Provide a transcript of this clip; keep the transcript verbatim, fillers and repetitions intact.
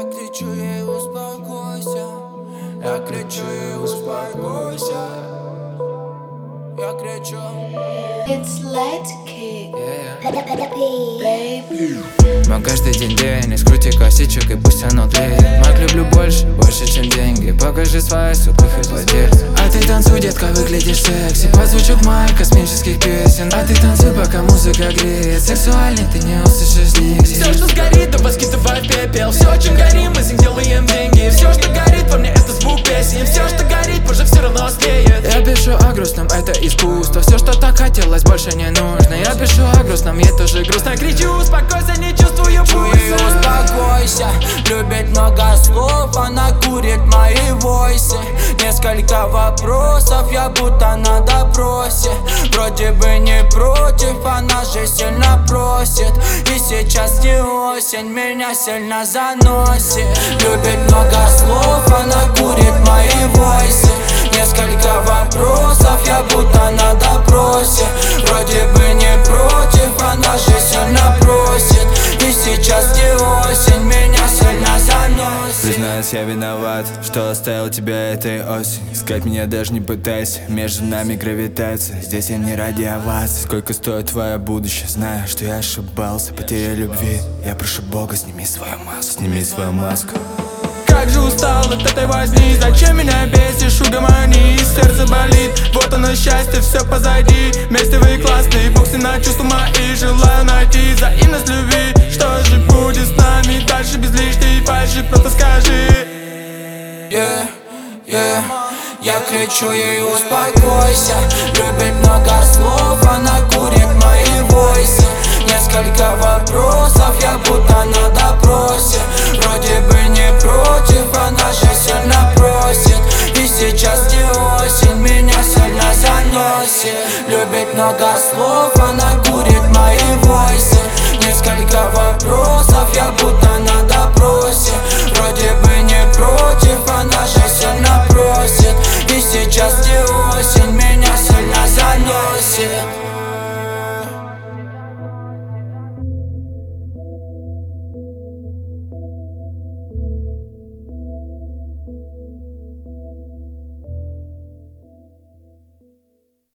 кричу ей: успокойся. Я кричу ей: успокойся. Я кричу. It's light kick. Мой каждый день день, скрути косичек и пусть оно тлеет. Мак люблю больше, больше чем деньги. Покажи свои супых и владельцев. А ты танцуй, детка, выглядишь секси под звучок моих космических песен. А ты танцуй, пока музыка греет. Сексуальный ты не услышишь нигде. Все, что сгорит, то воскидывай в пепел. Все, чем горим, мы делаем деньги. Все, что горит во мне, это звук песен. Все, что горит, позже все равно стлеет. Я пишу о грустном, это искусство. Все, что так хотелось, больше не нужно. Я пишу о грустном, ей тоже грустно. Кричу: успокойся, не чувствую пульса. Успокойся, любит много слов, она курит мои войсы. Несколько вопросов, я будто на допросе. Вроде бы не против, она же сильно просит. И сейчас не осень, меня сильно заносит. Любит много слов, она курит мои войсы. Несколько вопросов, я будто на допросе. Вроде бы не против, она же сильно просит. И сейчас не осень, меня сильно заносит. Признаюсь, я виноват, что оставил тебя этой осенью. Искать меня даже не пытайся, между нами гравитация. Здесь я не ради оваций. Сколько стоит твое будущее, знаю, что я ошибался. Потеря любви, я прошу Бога, сними свою маску. Сними свою маску. Как же устал от этой возни. Зачем меня бесишь, угомони. Сердце болит, вот оно счастье, все позади. Вместе вы классные, бог на чувства мои. Желаю найти взаимность любви. Что же будет с нами дальше без лишней фальши? Просто скажи. Yeah, yeah. Я кричу ей: успокойся. Любит много слов, она курит мои войсы. Несколько вопросов, я будто на допросе. Вроде бы не против, она же сильно просит. И сейчас не осень, меня сильно заносит. Любит много слов, она курит мои войсы. Несколько вопросов, я будто